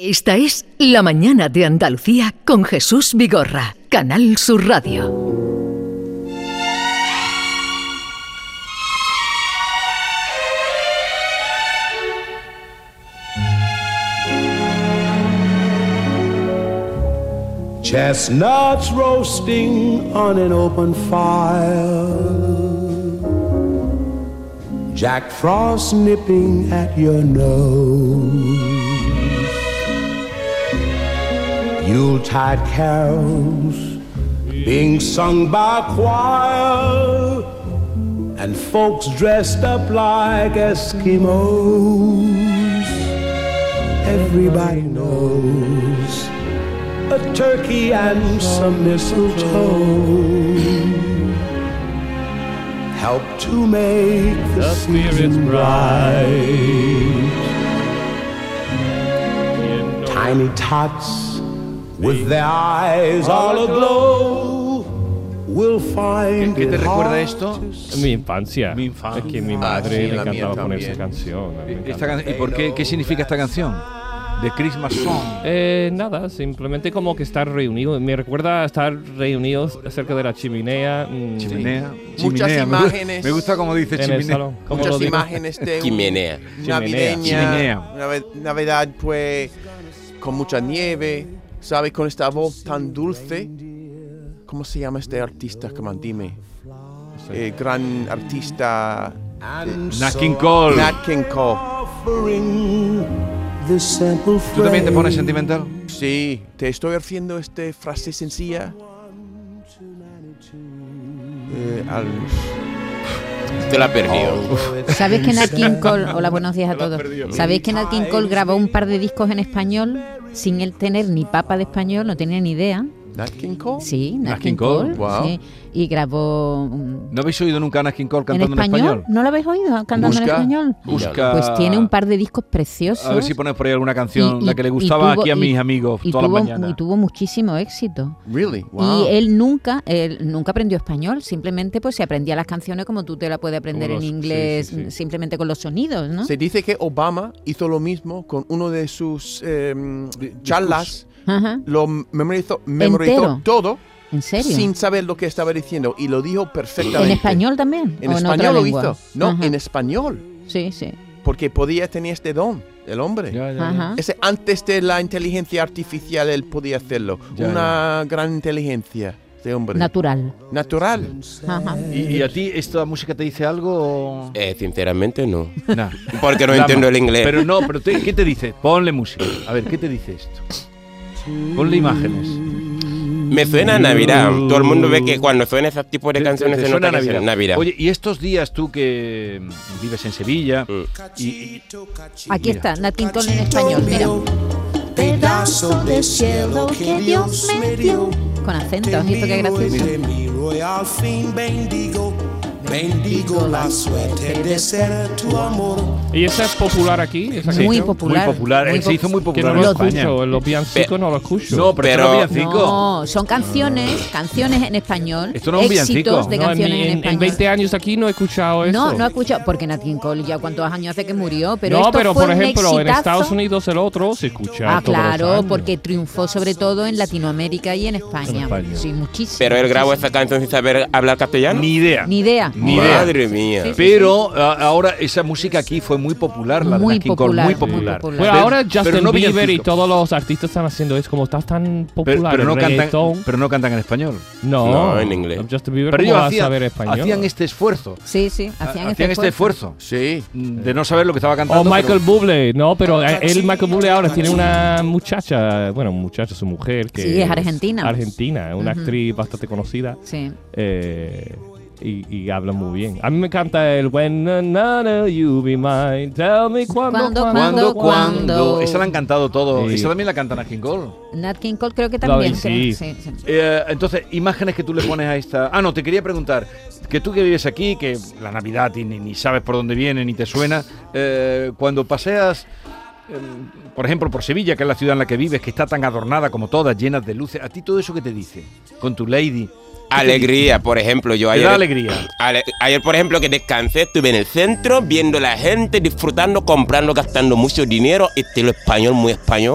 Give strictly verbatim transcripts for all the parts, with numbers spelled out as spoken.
Esta es La Mañana de Andalucía con Jesús Vigorra, Canal Sur Radio. Chestnuts roasting on an open fire, Jack Frost nipping at your nose, Yuletide carols being sung by a choir, and folks dressed up like Eskimos. Everybody knows a turkey and some mistletoe help to make the, the season bright. Tiny tots with their eyes all aglow will find ¿Qué te recuerda esto? Mi infancia. Mi infancia. Es que mi madre Ah, sí, le la encantaba mía poner también. esa canción. a mí me Esta encanta. can- ¿Y por qué? ¿Qué significa esta canción? The Christmas Song. Eh, nada, simplemente como que estar reunidos. Me recuerda a estar reunidos cerca de la chimenea. mm, Chimenea. Muchas Chimenea. Me gu- imágenes. Me gusta como dice En el chimenea. salón. ¿Cómo lo Muchas digo? imágenes de un- Chimenea. navideña, Chimenea. nave- Navidad pues con mucha nieve, ¿sabes? Con esta voz tan dulce. ¿Cómo se llama este artista? Come on, dime. Eh, gran artista Nat King Cole. Nat King Cole. offering this simple ¿Tú también te pones phrase. sentimental? Sí, te estoy haciendo esta frase sencilla. Eh, al- Te la has perdido. ¿Sabéis que Nat King Cole, hola, buenos días a todos. ¿Sabéis que Nat King Cole grabó un par de discos en español sin él tener ni papa de español? No tenía ni idea. Nat King Cole. Sí, Nat, Nat King King Cole, Cole. wow. Sí. Y grabó um, ¿No habéis oído nunca a Nat King Cole en cantando en español. español? ¿No lo habéis oído cantando Busca. en español? Busca. Pues tiene un par de discos preciosos. A ver si pones por ahí alguna canción, Y- y- la que le y gustaba tuvo- aquí a y- mis amigos y todas tuvo, las mañanas. y tuvo muchísimo éxito. Really? Wow. Y él nunca, él nunca aprendió español, simplemente pues se aprendía las canciones como tú te la puedes aprender Como en los- inglés, sí, sí, sí. simplemente con los sonidos, ¿no? Se dice que Obama hizo lo mismo con uno de sus eh, charlas. Ajá. Lo memorizó, memorizó Entero. todo ¿En serio? sin saber lo que estaba diciendo y lo dijo perfectamente. ¿En español también? En ¿O en otra español lo lengua? hizo. No, Ajá. en español. Sí, sí. Porque podía tener este don, el hombre. Ya, ya, ya. Ajá. Ese, antes de la inteligencia artificial él podía hacerlo. Ya, Una gran inteligencia de hombre. Natural. Natural. Ajá. ¿Y, y a ti esta música te dice algo? o- Eh, sinceramente no. Nah. Porque no Dama. entiendo el inglés. Pero no, pero te- ¿qué te dice? Ponle música. A ver, ¿qué te dice esto? Ponle imágenes. Me suena a Navidad. Todo el mundo ve que cuando suena ese tipo de Te- canciones te se suena nota que es Navidad. Oye, y estos días tú que mm, vives en Sevilla Mm. y, Aquí Mira. está, Nat King Cole en español, mira. Pedazo de cielo que Dios me dio. Con acento, ¿has visto qué gracioso? Te miro y al fin bendigo, bendigo la suerte de ser tu amor. ¿Y esa es popular aquí? Esa Muy canción? popular. muy popular, muy eh, se hizo muy Que popular no en lo España. escucho, en los villancicos no lo escucho. No, pero, Pero- esto no es villancico. No, son canciones, canciones en español. Esto no es un éxitos villancico. de No, en, canciones mi- en, en- en español. veinte años aquí no he escuchado eso. No, no he escuchado, porque Nat King Cole ya cuántos años hace que murió, pero no, esto pero fue por un ejemplo, en exitazo. Estados Unidos el otro se escucha. Ah, todos los claro, años. porque triunfó sobre todo en Latinoamérica y en España. En España. Sí, muchísimo. Pero él grabó muchísimo. esa canción sin saber hablar castellano. Ni idea. Ni idea. Ni idea. Madre mía. Sí. Pero a- ahora esa música aquí fue muy popular, la de Muy Nat King Cole, popular, muy muy popular. popular. Bueno, Pero- ahora pero Justin no Bieber y villancico. todos los artistas están haciendo es como estás tan popular Pero, pero no el cantan, reggaetón. pero no cantan en español. No, No, en inglés. Justin Bieber Pero ¿cómo ellos va a hacían, saber español? hacían este esfuerzo. Sí, sí, hacían, Hacían este esfuerzo Sí. de no saber lo que estaba O cantando. Michael pero- Bublé, no, pero eh, él, Michael Bublé ahora tiene una muchacha, bueno, muchacha, su mujer, que Sí, es argentina. Argentina, una Ujú. actriz bastante conocida. Sí. eh, y, y habla muy bien. A mí me encanta el When na, na, na, you be mine, tell me cuándo, Cuándo, ¿Cuándo, ¿Cuándo, cuándo? cuándo? Esa la han cantado todo. Sí. Esa también la canta Nat King Cole. Nat King Cole creo que Lo también. vi, creo. sí. Sí, sí. Eh, entonces, imágenes que tú le pones a esta... Ah, no, te quería preguntar, que tú que vives aquí, que la Navidad y ni, ni sabes por dónde viene, ni te suena, eh, cuando paseas, eh, por ejemplo, por Sevilla, que es la ciudad en la que vives, que está tan adornada como todas, llenas de luces, ¿a ti todo eso qué te dice? Con tu lady... Alegría, por ejemplo. Yo Te ayer, da alegría. ale- ayer, por ejemplo, que descansé, estuve en el centro viendo la gente disfrutando, comprando, gastando mucho dinero, estilo español, muy español.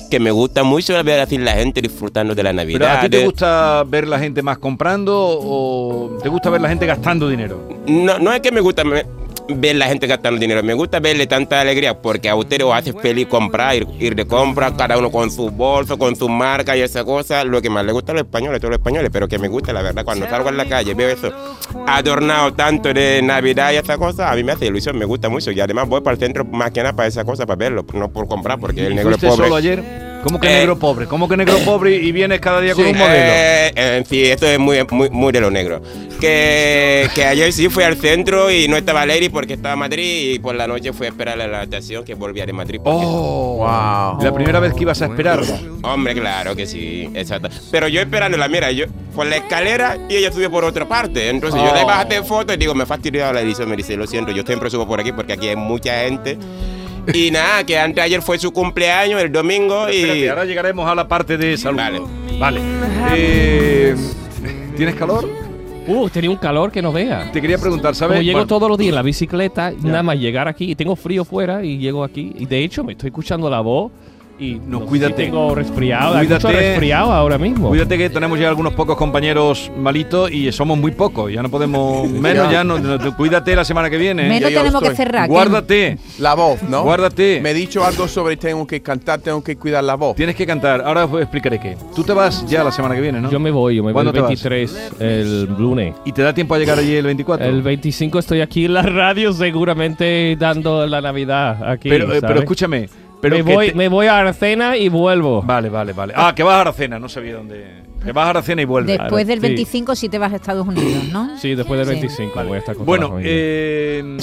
que me gusta mucho ver así la gente disfrutando de la Navidad. ¿Pero a ti te de- gusta ver la gente más comprando o te gusta ver la gente gastando dinero? No, no es que me gusta me- ver la gente gastando dinero, me gusta verle tanta alegría porque a ustedes os hace feliz comprar, ir, ir de compra, cada uno con su bolso, con su marca y esa cosa. Lo que más le gusta a los españoles, todos los españoles, pero que me gusta, la verdad, cuando salgo en la calle veo eso adornado tanto de Navidad y esa cosa, a mí me hace ilusión, me gusta mucho. Y además voy para el centro más que nada para esa cosa, para verlo, no por comprar, porque el ¿Y negro fuiste pobre. solo ayer? ¿Cómo que Eh, negro pobre? ¿Cómo que negro pobre y vienes cada día con Sí, un modelo? eh, eh, sí, esto es muy, muy, muy de lo negro. Que, que ayer sí fui al centro y no estaba Lady porque estaba en Madrid y por la noche fui a esperar a la estación que volvía de Madrid. porque- ¡Oh! Wow. La primera vez que ibas a esperarla. Hombre, claro que sí, exacto. Pero yo esperándola, mira, yo por la escalera y ella subió por otra parte. Entonces yo le Oh. bajé fotos y digo, me fastidió la edición. Me dice, lo siento, yo siempre subo por aquí porque aquí hay mucha gente. Y nada, que antes ayer fue su cumpleaños, el domingo, y... Espérate, ahora llegaremos a la parte de salud. Vale. Vale. Eh, ¿Tienes calor? Uh, tenía un calor que no vea. Te quería preguntar, ¿sabes? Como llego Bueno, todos los días en la bicicleta, nada más llegar aquí, y tengo frío fuera y llego aquí. Y de hecho me estoy escuchando la voz y No, sé cuídate. si tengo resfriado, hay mucho Cuídate. resfriado ahora mismo. Cuídate que tenemos ya algunos pocos compañeros malitos y somos muy pocos. Ya no podemos. Menos ya. No, no- cuídate la semana que viene. ¿eh? Menos yo tenemos que estoy. cerrar. Guárdate. La voz, ¿no? Guárdate. Me he dicho algo sobre tengo que cantar, tengo que cuidar la voz. Tienes que cantar. Ahora os explicaré qué. Tú te vas ya la semana que viene, ¿no? Yo me voy, yo me voy ¿Cuándo el te vas? veintitrés, el lunes. ¿Y te da tiempo a llegar allí el veinticuatro? El veinticinco estoy aquí en la radio seguramente dando la Navidad aquí. pero, eh, ¿sabes? pero escúchame. Pero me, que voy, te- me voy a Aracena y vuelvo. Vale, vale, vale. Ah, que vas a Aracena. No sabía dónde. Que vas a Aracena y vuelves. Después Claro, del sí. veinticinco sí te vas a Estados Unidos, ¿no? Sí, después del Sí. veinticinco voy a estar con toda Bueno, la familia. eh.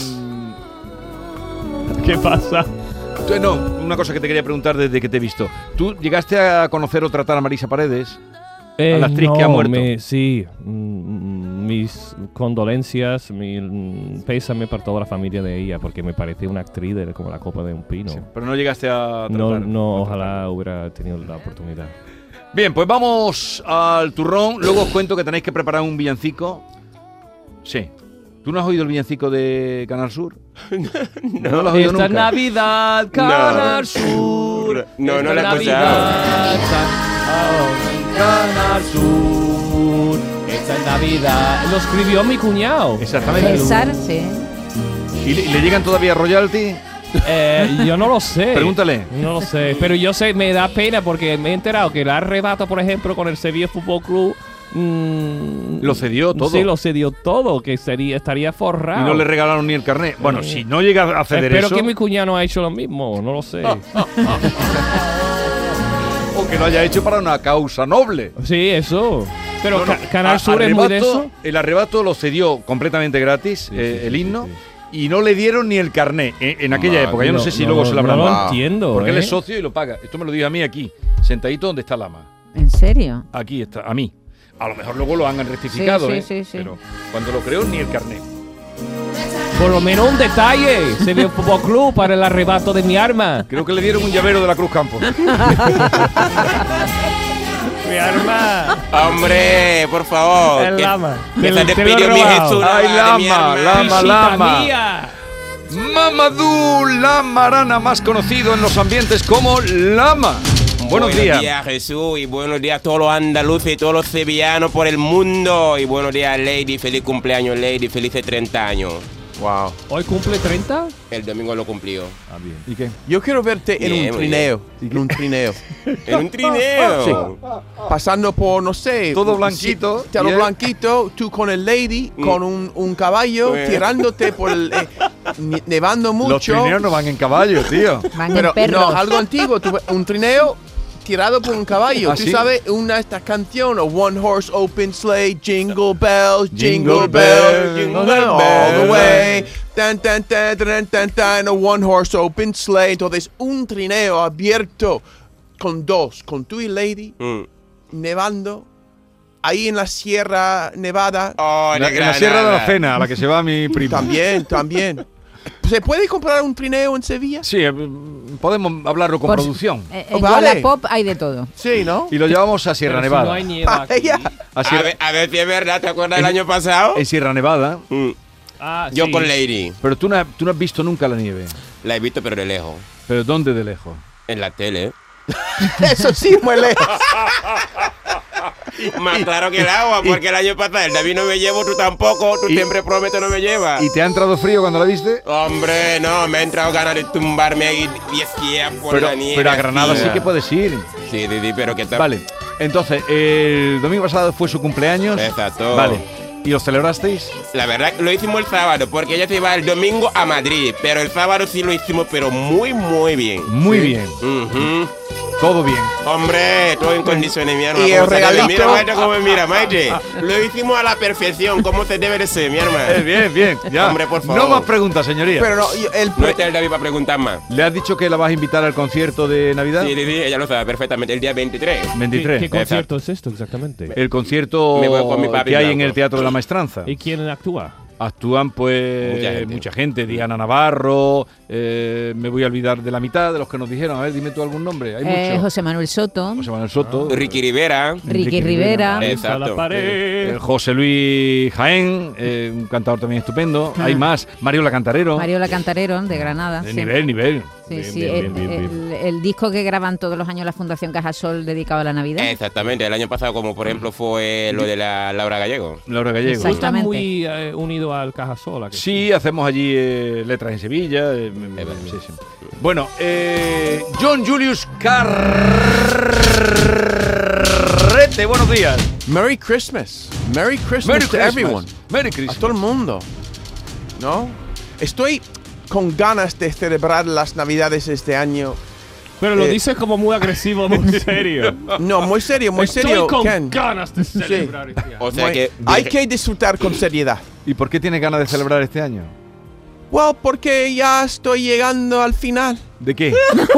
¿Qué pasa? tú- No, una cosa que te quería preguntar desde que te he visto. ¿Tú llegaste a conocer o tratar a Marisa Paredes? Eh, la actriz no, que ha muerto. me- sí, mm, mis condolencias, mi mm, pésame para toda la familia de ella, porque me parece una actriz de- como la copa de un pino. Sí, pero no llegaste a tratar. no, no, a ojalá hubiera tenido la oportunidad. Bien, pues vamos al turrón. Luego os cuento que tenéis que preparar un villancico. Sí. ¿Tú no has oído el villancico de Canal Sur? No, lo has oído Esta nunca. Navidad, Canal Sur. No, no Esta la he Navidad, San- Canal Sur. Esta Navidad. Lo escribió mi cuñado. Exactamente. César, sí. ¿Y le, y le llegan todavía royalty? Eh, yo no lo sé. Pregúntale. No lo sé. Pero yo sé, me da pena porque me he enterado que el arrebato, por ejemplo, con el Sevilla Fútbol Club. mm, Lo cedió todo. Sí, lo cedió todo, que sería, estaría forrado. Y no le regalaron ni el carnet. Bueno, Eh. si no llega a ceder Espero eso, que mi cuñado no ha hecho lo mismo, no lo sé. o que lo haya hecho para una causa noble. Sí, eso. Pero No, no, Ca- Canal a- Sur es muy de arrebato- eso. El arrebato lo cedió completamente gratis, Sí, eh, sí, el sí, himno, sí, y no le dieron ni el carnet eh, en aquella Madre, época. Yo no, sé si luego se lo habrán no dado. lo entiendo. Porque él ¿eh? es socio y lo paga. Esto me lo dijo a mí aquí, sentadito donde está Lama. ¿En serio? Aquí está, a mí. A lo mejor luego lo han rectificado, Sí, sí, ¿eh? sí, sí. Pero cuando lo creo, ni el carnet. Por lo menos un detalle. Sevilla Fútbol Club para el arrebato de mi arma. Creo que le dieron un llavero de la Cruz Campo. Mi arma. Hombre, por favor. El que- lama. Que Te- se te lo he despidió mi robado. Jesús. Ay, Navas, de mi lama, alma. lama. Visita lama. mía. Mamadou Lamarana, más conocido en los ambientes como Lama. Buenos, días. Jesús, y buenos días a todos los andaluces y todos los sevillanos por el mundo. Y buenos días, Lady. Feliz cumpleaños, Lady. Felices treinta años. Wow. ¿Hoy cumple treinta? El domingo lo cumplió. Ah, bien. ¿Y qué? Yo quiero verte en Bien, un muy trineo. En un trineo. En un trineo. Sí. Pasando por, no sé. Todo un- blanquito, sí, todo bien. blanquito. Tú con el lady, Mm. con un, un caballo, Bien. tirándote por el. eh, ne- nevando mucho. Los trineos no van en caballo, tío. Van Pero en perros. no, algo antiguo. tú- un trineo tirado por un caballo. ¿Ah, Tú sí? sabes, una de estas canciones, One Horse Open Sleigh, Jingle Bells, Jingle, Jingle Bells, bells, Jingle jingle Bells, all the bells. way. Tan, tan, tan, tan, tan, tan, a One Horse Open Sleigh. Entonces, un trineo abierto con dos, con tú y Lady, Mm. nevando, ahí en la Sierra Nevada. Oh, En la, de en la Sierra de la Granada. Cena, a la que se va mi primo. También, también. ¿Se puede comprar un trineo en Sevilla? Sí, eh, podemos hablarlo con Por- producción. eh, en Vale. Wallapop hay de todo. Sí, ¿no? Y lo llevamos a Sierra Pero si Nevada. no hay nieve aquí. Vaya. A A Sierra- ver, a ver si es verdad. ¿Te acuerdas del En- año pasado? en Sierra Nevada. Mm. Ah, Yo sí. con Lady. Pero tú no, has- tú no has visto nunca la nieve. La he visto, pero de lejos. ¿Pero dónde de lejos? En la tele. Eso sí, muy lejos. Más claro que el agua, porque el año pasado el David no me llevo, tú tampoco, tú y- siempre prometes no me llevas. ¿Y te ha entrado frío cuando la viste? Hombre, no, me ha entrado ganas de tumbarme ahí y esquiar por Pero, la nieve. pero a Granada sí tío. que puedes ir. Sí, sí, sí, pero que tal. Vale, entonces, el domingo pasado fue su cumpleaños. Exacto. Vale, ¿y los celebrasteis? La verdad lo hicimos el sábado, porque ella se iba el domingo a Madrid, pero el sábado sí lo hicimos, pero muy, muy bien. Muy bien, Ujú. todo bien. Hombre, todo en condiciones, mi hermano. Y ¿Cómo el se debe? regalito. Mira, Maite, cómo me mira, Maite. Lo hicimos a la perfección, como se debe de ser, mi hermano. Eh, bien, bien, ya. Hombre, por favor. No más preguntas, señoría. Pero no, yo- el, No está el David para preguntar más. ¿Le has dicho que la vas a invitar al concierto de Navidad? Sí, sí, sí, ella lo sabe perfectamente, el día veintitrés. veintitrés. ¿Qué, qué concierto es esto exactamente? El concierto Me voy con mi papi que hay blanco. en el Teatro de la Maestranza. ¿Y quién actúa? Actúan pues Mucha mucha gente. gente, Diana Navarro, eh, me voy a olvidar de la mitad de los que nos dijeron. A ver, dime tú algún nombre. Hay Eh, muchos. José Manuel Soto, José Manuel Soto, Ricky Rivera. Ricky Enrique Rivera. Rivera. Está la Exacto. pared. eh, José Luis Jaén, eh, un cantador también estupendo. Ah. Hay más, Mario La Cantarero. Mariola Cantarero, de Granada. de sí. nivel, nivel. Sí, Bien, sí, bien, el, bien, bien, bien. el- el disco que graban todos los años la Fundación Cajasol dedicado a la Navidad. Exactamente, el año pasado, como por ejemplo fue lo de la Laura Gallego. Laura Gallego. Exacto. Tú estás Exactamente. muy eh, unido al Cajasol. ¿a que Sí, hacemos allí eh, letras en Sevilla. eh, mm, sí, sí. Bueno, eh, John Julius Carrete, buenos días. Merry Christmas. Merry Christmas Merry to Christmas. everyone. Merry A Christmas. todo el mundo. ¿No? Estoy con ganas de celebrar las Navidades este año. Pero lo Eh, dices como muy agresivo, muy serio. No, muy serio, muy Estoy serio, con Ken. ganas de celebrar este año. O sea Muy- que. hay que disfrutar con seriedad. ¿Y por qué tiene ganas de celebrar este año? Well, porque ya estoy llegando al final. ¿De qué?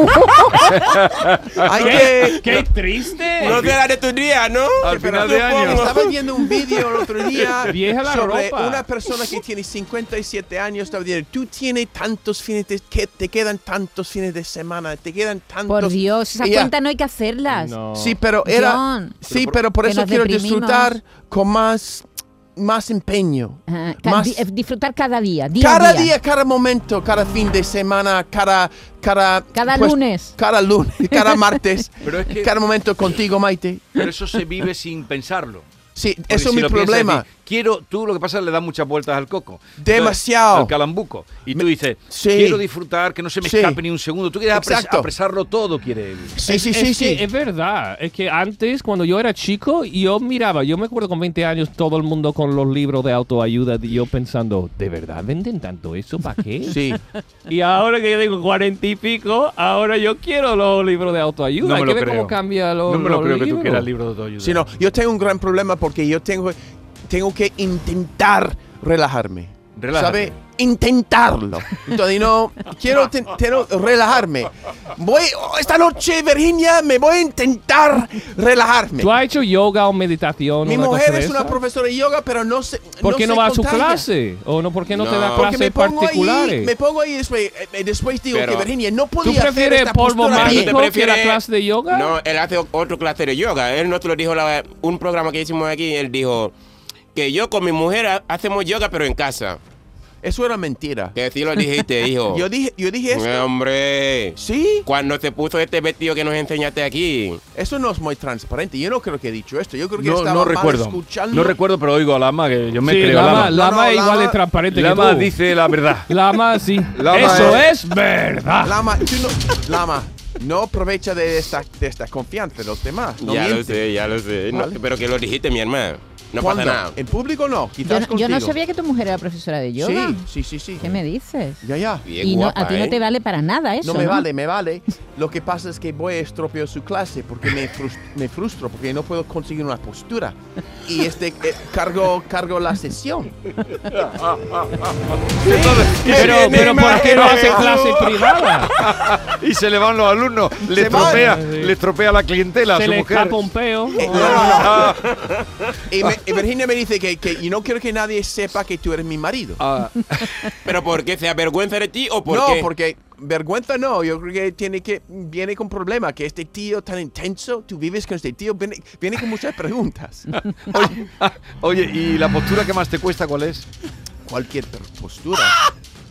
Hay ¿Qué, que... qué triste. No será de tu día, ¿no? Al Pero final de año. supongo. Estaba viendo un vídeo el otro día Vieja la sobre ropa. una persona que tiene cincuenta y siete años. Estaba diciendo, tú tienes tantos fines de... que te quedan tantos fines de semana, te quedan tantos... Por Dios, esas Y ya- cuentas no hay que hacerlas. No. Sí, pero era... John. sí, pero por que eso nos quiero deprimimos. disfrutar con más... más empeño. Ajá, ca- Más- di- eh, disfrutar cada día, día cada a día. día, cada momento, cada fin de semana, cada... Cada, Cada pues, lunes. Cada lunes, cada martes, Pero es que- cada momento contigo, Maite. Pero eso se vive sin pensarlo. Sí, Porque eso si es mi lo piensas, problema. dices, quiero, tú lo que pasa es que le das muchas vueltas al coco. Demasiado. Al calambuco. Y tú dices, sí. quiero disfrutar, que no se me Sí. escape ni un segundo. Tú quieres apres- Exacto. apresarlo todo, quiere él. Sí, sí, es, sí, es sí. que es verdad, es que antes cuando yo era chico yo miraba, yo me acuerdo con veinte años todo el mundo con los libros de autoayuda y yo pensando, ¿de verdad venden tanto eso? ¿Para qué? Sí. Y ahora que yo digo cuarenta y pico, ahora yo quiero los libros de autoayuda. No me Hay lo que ver creo. cómo cambia los, No me lo los creo que tú libros. quieras libro de autoayuda. Sí, no, yo tengo un gran problema porque yo tengo, tengo que intentar relajarme. Relájate. ¿Sabe? Intentarlo. Entonces, no, quiero, te- quiero relajarme. Voy, oh, esta noche, Virginia, me voy a intentar relajarme. ¿Tú has hecho yoga o meditación? Mi una mujer cosa de es una esa? profesora de yoga, pero no sé. ¿Por qué no sé va a su contarla. clase? ¿O no, por qué no, te No. da Porque me clases pongo particulares? ahí, me pongo ahí y después, eh, después digo Pero, que Virginia no ¿Tú podía hacer prefieres esta polvo postura mágico? bien. ¿Te mágico que la prefieres- clase de yoga? No, él hace otro clase de yoga. Él no te lo dijo la, un programa que hicimos aquí. Él dijo que yo con mi mujer ha- hacemos yoga, pero en casa. Eso era mentira. Que sí lo dijiste, hijo. Yo dije, yo dije eso. Eh, Hombre. Sí, Cuando se puso este vestido que nos enseñaste aquí. eso no es muy transparente. Yo no creo que he dicho esto. Yo creo que No, estaba no mal recuerdo. escuchando. No recuerdo, pero oigo a Lama, que yo me Sí, creo a Lama, Lama. Lama No, no, igual Lama- es transparente Lama que tú. dice la verdad. Lama, sí. Lama Eso es- es verdad. Lama, tú no, Lama, no aprovecha de esta, de esta confianza de los demás. No ya miente. lo sé, ya lo sé. No, Vale. pero que lo dijiste, mi hermano. No ¿Cuándo? pasa nada. En público no, Yo, quizás no- yo no contigo. sabía que tu mujer era profesora de yoga. Sí, sí, sí, sí. ¿Qué me dices? Ya, ya. Bien Y no, guapa, a ti no ¿eh? te vale para nada eso, No me ¿no? vale, me vale. Lo que pasa es que voy a estropear su clase porque me, frus- me frustro, porque no puedo conseguir una postura. Y este eh, cargo, cargo la sesión. Pero, me- pero me- ¿por qué no me- hace me- clase privada? Y se le van los alumnos, le Se van. estropea, Sí. le estropea la clientela a Se su le mujer. escapa un peo. Eh, no, no, no. Ah, Y, me- y Virginia me dice que, que yo no quiero que nadie sepa que tú eres mi marido. ah, ¿Pero por qué? ¿Se avergüenza de ti o por no, qué? porque vergüenza no. Yo creo que tiene que viene con problema. Que este tío tan intenso, tú vives con este tío, viene, viene con muchas preguntas. oye, ah, oye, ¿y la postura que más te cuesta cuál es? Cualquier per- postura.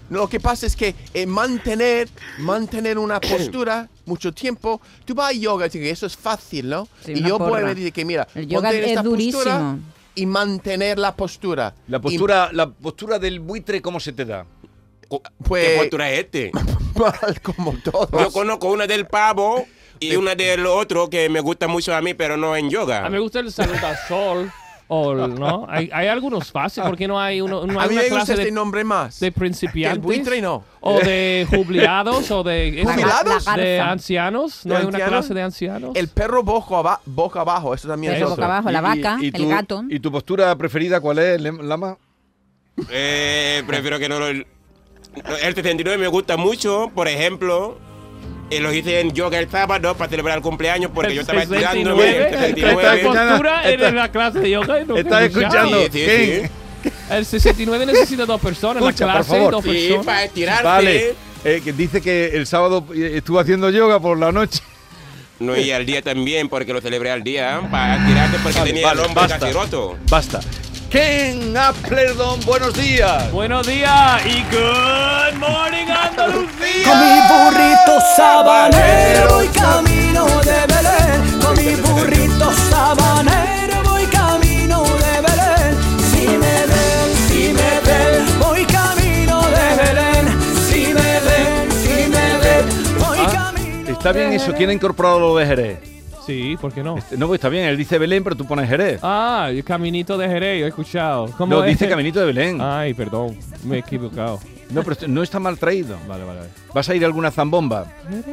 Lo que pasa es que eh, mantener, mantener una postura mucho tiempo, tú vas a yoga y dices que eso es fácil, ¿no? Sí, y una yo porra. puedo decir que mira, El yoga ponte en es esta durísimo. postura y mantener la postura. La postura, la postura del buitre, ¿cómo se te da? Y, ¿Qué pues, postura es este? mal como todos. Yo conozco una del pavo y una del otro que me gusta mucho a mí, pero no en yoga. A mí me gusta el salud al sol. O, ¿no? Hay, hay algunos fáciles, porque no hay, uno, no a hay mí una me gusta clase este de, nombre más. de principiantes. El buitre no. O de jubilados, o de, ¿Jubilados? La de garza. ancianos. ¿No ¿De hay una ancianos? clase de ancianos? El perro boca, aba- boca abajo, eso también El es boca otro. abajo, la vaca, y el tu- gato. ¿Y tu postura preferida cuál es, Lama? Eh, prefiero que no lo... El setenta y nueve me gusta mucho, por ejemplo... Y lo hice en yoga el sábado para celebrar el cumpleaños porque yo estaba estudiando en el sesenta y Está nueve. escuchando. postura Está- en la clase de yoga. y no ¿Estás he escuchado. escuchando? Sí, sí, ¿Quién? sí. El sesenta y nueve necesita dos personas. Escucha, la por clase, favor. dos Sí, personas. para estirarse. Vale. Eh, que dice que el sábado eh, estuvo haciendo yoga por la noche. No, y al día también porque lo celebré al día para estirarte porque Vale, tenía vale, el hombro basta. casi roto. Basta. Ken Applerdon, buenos días. Buenos días y good morning Andalucía. Con mi burrito sabanero voy camino de Belén. Con mi burrito sabanero voy camino de Belén. Si me ven, si me ven, voy camino de Belén. Si me ven, si me ven, voy Ah, camino. está bien eso. ¿Quién ha incorporado lo de Jerez? Sí, ¿por qué no? Este, no, pues está bien. Él dice Belén, pero tú pones Jerez. Ah, el caminito de Jerez, yo he escuchado. ¿Cómo No, es? dice Caminito de Belén. Ay, perdón, me he equivocado. No, pero esto- no está mal traído. Vale, vale. vale. ¿Vas a ir a alguna zambomba?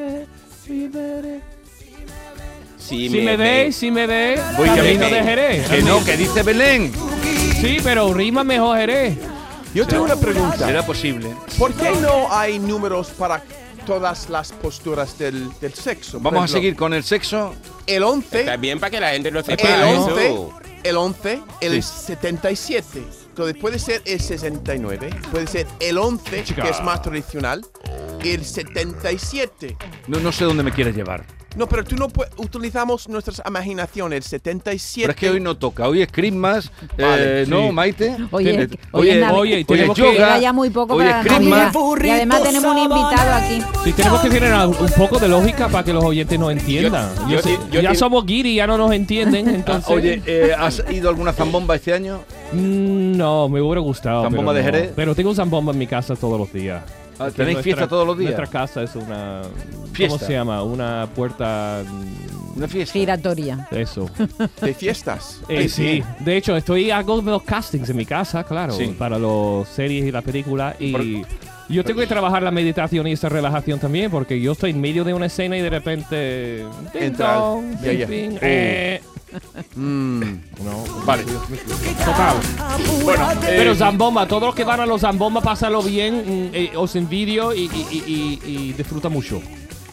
Si, Si me ve, si me ve, Voy camino camino. de Jerez. Que no, que dice Belén. Sí, pero rima mejor Jerez. Yo tengo una pregunta. ¿Será posible? ¿Por qué no hay números para todas las posturas del, del sexo? Por Vamos a ejemplo, seguir con el sexo. El once, Está bien para que la gente lo sepa. el eso. once, el once, el Sí. setenta y siete. Entonces puede ser el sesenta y nueve, puede ser el once, Chica. que es más tradicional, el setenta y siete. No, no sé dónde me quieres llevar. No, pero tú no puedes, utilizamos nuestras imaginaciones, el setenta y siete. Pero es que hoy no toca. Hoy es Christmas. Vale, eh, ¿No, sí. Maite? Oye, Eh, es que- hoy es Navidad. oye, hoy tenemos es que- yoga. Queda ya muy poco hoy para es la Christmas. Navidad. Y además tenemos un invitado aquí. Sí, tenemos que tener a- un poco de lógica para que los oyentes nos entiendan. Yo- Yo yo sé- sí- yo ya sí- somos guiri, ya no nos entienden, entonces... Oye, eh, ¿has ido a alguna zambomba este año? Mm, no, me hubiera gustado. ¿Zambomba pero de no. Jerez? Pero tengo zambomba en mi casa todos los días. Ah, Porque ¿tenéis nuestra- fiesta todos los días? Nuestra casa es una... Fiesta. ¿Cómo se llama? Una puerta... mm, Una fiesta. Giratoria. Eso. De fiestas. Eh, sí, de hecho, estoy hago los castings en mi casa, claro, Sí. para las series y la película. Y Por- yo tengo que trabajar la meditación y esa relajación también, porque yo estoy en medio de una escena y de repente. Ding Entra. dong, Ya, ding, ya. ding, Oh. eh. Mm. No, Vale. total. Bueno, eh, Pero Zambomba, todos los que van a los Zambomba, pásalo bien, mm, eh, os envidio y, y, y, y, y disfruta mucho.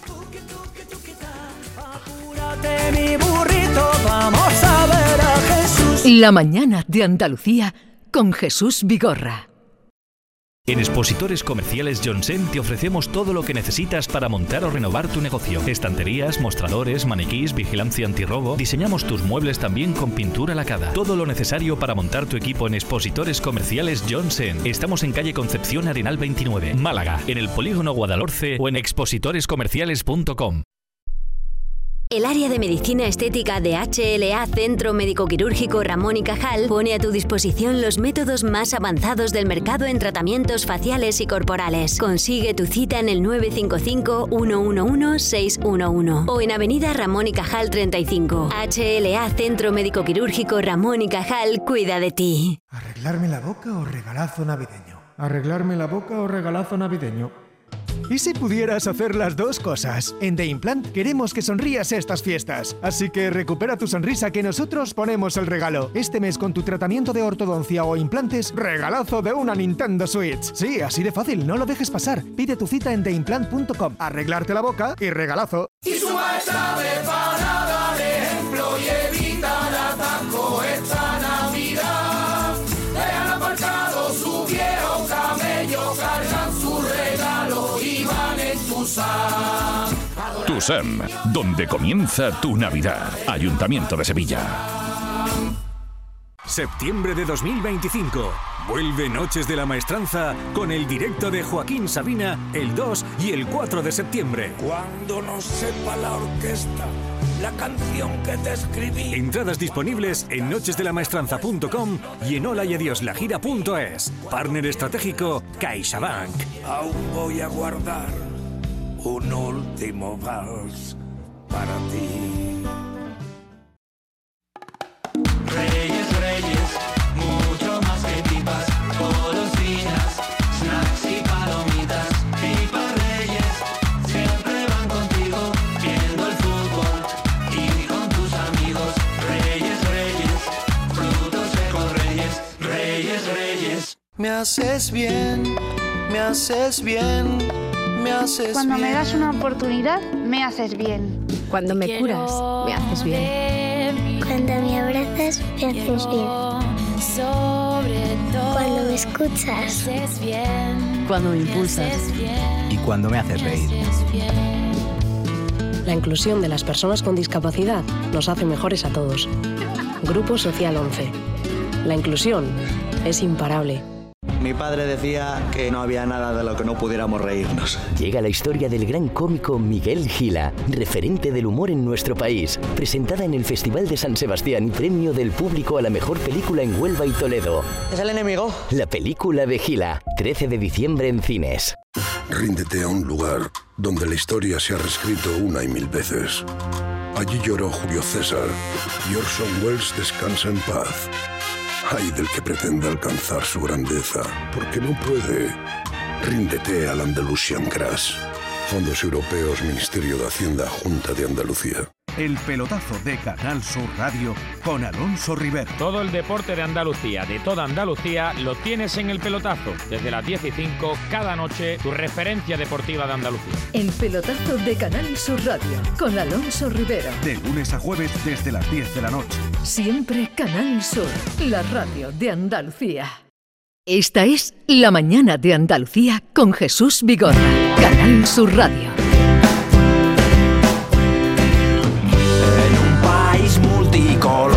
De mi burrito vamos a ver a Jesús. La mañana de Andalucía con Jesús Vigorra. En Expositores Comerciales Johnsen te ofrecemos todo lo que necesitas para montar o renovar tu negocio. Estanterías, mostradores, maniquís, vigilancia antirrobo. Diseñamos tus muebles también con pintura lacada. Todo lo necesario para montar tu equipo en Expositores Comerciales Johnsen. Estamos en calle Concepción Arenal veintinueve, Málaga, en el Polígono Guadalhorce o en expositores comerciales punto com. El área de medicina estética de H L A Centro Médico Quirúrgico Ramón y Cajal pone a tu disposición los métodos más avanzados del mercado en tratamientos faciales y corporales. Consigue tu cita en el nueve cinco cinco, uno uno uno, seis uno uno o en Avenida Ramón y Cajal treinta y cinco. H L A Centro Médico Quirúrgico Ramón y Cajal cuida de ti. ¿Arreglarme la boca o regalazo navideño? ¿Arreglarme la boca o regalazo navideño? ¿Y si pudieras hacer las dos cosas? En The Implant queremos que sonrías estas fiestas. Así que recupera tu sonrisa que nosotros ponemos el regalo. Este mes con tu tratamiento de ortodoncia o implantes, regalazo de una Nintendo Switch. Sí, así de fácil, no lo dejes pasar. Pide tu cita en the implant punto com. Arreglarte la boca y regalazo. Y su maestra de parada de ejemplo y evita el atasco esta Navidad. Dejan aparcado su viejo camello, cargan su regalo y van en Tusam. Tusam, donde comienza tu Navidad. Ayuntamiento de Sevilla. Septiembre de dos mil veinticinco. Vuelve Noches de la Maestranza con el directo de Joaquín Sabina el dos y el cuatro de septiembre. Cuando no sepa la orquesta la canción que te escribí. Entradas disponibles en noches de la maestranza punto com y en hola y adiós la gira punto es. Partner estratégico CaixaBank. Aún voy a guardar un último vals para ti. Reyes, Reyes, mucho más que pipas, golosinas, snacks y palomitas. Pipas Reyes, siempre van contigo, viendo el fútbol y con tus amigos. Reyes, Reyes, frutos secos Reyes, Reyes, Reyes. Me haces bien, me haces bien, me haces Cuando bien. me das una oportunidad, me haces bien. Cuando me curas, me haces bien. Cuando me abrazas, me haces bien. Cuando me escuchas, me haces bien. Cuando me impulsas. Y cuando me haces reír. La inclusión de las personas con discapacidad nos hace mejores a todos. Grupo Social once. La inclusión es imparable. Mi padre decía que no había nada de lo que no pudiéramos reírnos. Llega la historia del gran cómico Miguel Gila, referente del humor en nuestro país, presentada en el Festival de San Sebastián y premio del público a la mejor película en Huelva y Toledo. ¿Es el enemigo? La película de Gila, trece de diciembre en cines. Ríndete a un lugar donde la historia se ha reescrito una y mil veces. Allí lloró Julio César y Orson Welles descansa en paz. Ay del que pretenda alcanzar su grandeza, porque no puede. Ríndete al Andalusian Crash. Fondos Europeos, Ministerio de Hacienda, Junta de Andalucía. El pelotazo de Canal Sur Radio con Alonso Rivero. Todo el deporte de Andalucía, de toda Andalucía, lo tienes en El Pelotazo. Desde las diez y cinco, cada noche, tu referencia deportiva de Andalucía. El Pelotazo de Canal Sur Radio con Alonso Rivero. De lunes a jueves desde las diez de la noche. Siempre Canal Sur, la radio de Andalucía. Esta es La Mañana de Andalucía con Jesús Vigorra. Canal Sur Radio. Multicolor,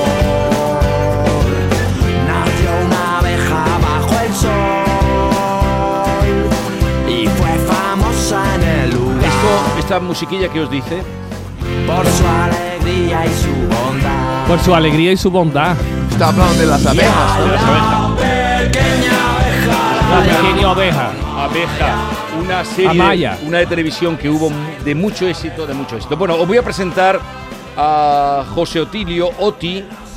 nació una abeja bajo el sol y fue famosa en el lugar. Esto, esta musiquilla que os dice, por su alegría y su bondad. Por su alegría y su bondad. Está hablando de las abejas. de las abejas. Pequeña abeja, La pequeña oveja. Abeja, una serie, Amaya. una de televisión que hubo de mucho éxito, de mucho éxito. Bueno, os voy a presentar a José Otilio Oti,